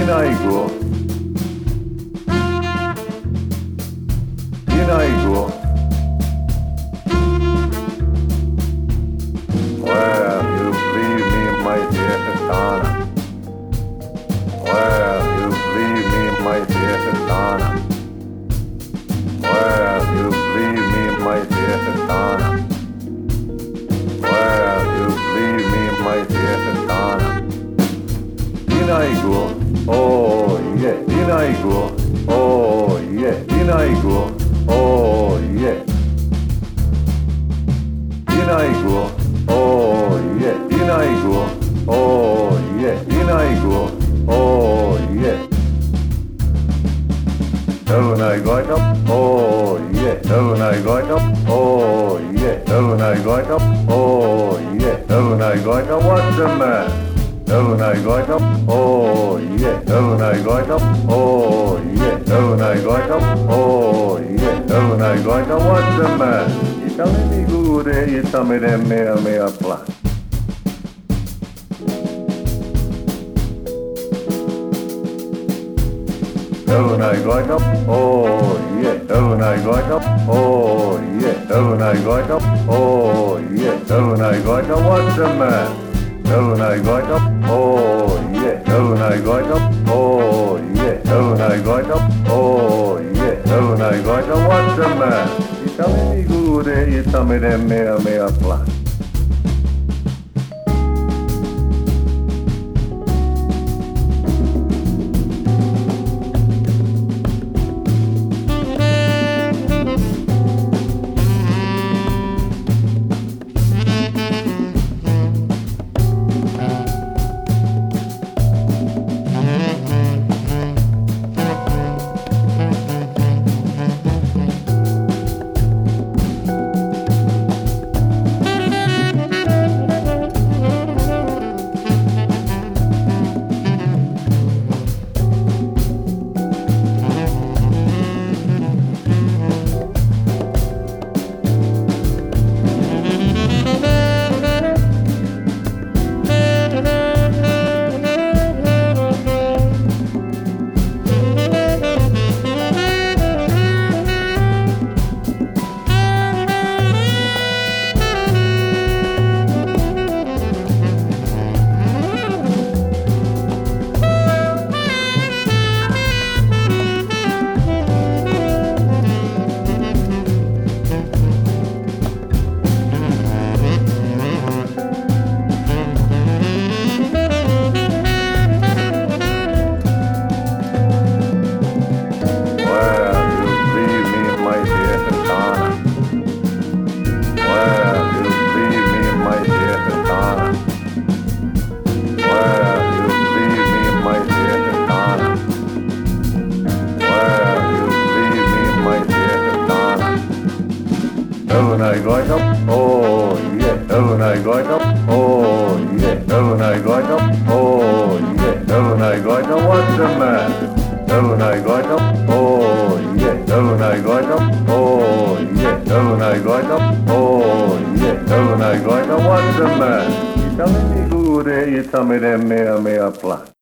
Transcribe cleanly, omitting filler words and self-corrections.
Dinaigo. Dinaigo. Well, you leave me, my dear Susanna. Well, you leave me, my dear Susanna. Well, you leave me, my dear Susanna. Well, you leave me, my dear Susanna. Dinaigo. Oh yeah, Dinaigo. Oh yeah, Dinaigo. Oh yeah. Dinaigo. Oh yeah, Dinaigo. Oh yeah, Dinaigo. Oh yeah. Don't I got up? Oh yeah. Don't I got up? Oh yeah. Don't I got up? Oh yeah. Don't I got up? What's the man? Don't I got up? Oh yeah. Don't I got up? Oh yeah. Don't I got up? Oh yeah. Don't I got up? What's the man? Itami gure itami de mea pla. Don't I got up? Oh yeah. Don't I got up? Oh yeah. Don't I got up? Oh yeah. Don't I got up? What's the man? Don't I got up? Oh yeah. Don't I got up? Oh yeah. Don't I got up? Oh yeah. Don't I got up? What's the man? Itami gure itami de mea pla. Don't I got up? Oh yeah. Don't I got up? Oh yeah. Don't I got up? Oh yeah. Don't I got up? What's the man? Don't I got up? Oh yeah. Don't I got up? Oh yeah. Don't I got up? Oh yeah. Don't I got up? What's the man? Itami gure itami de mea pla.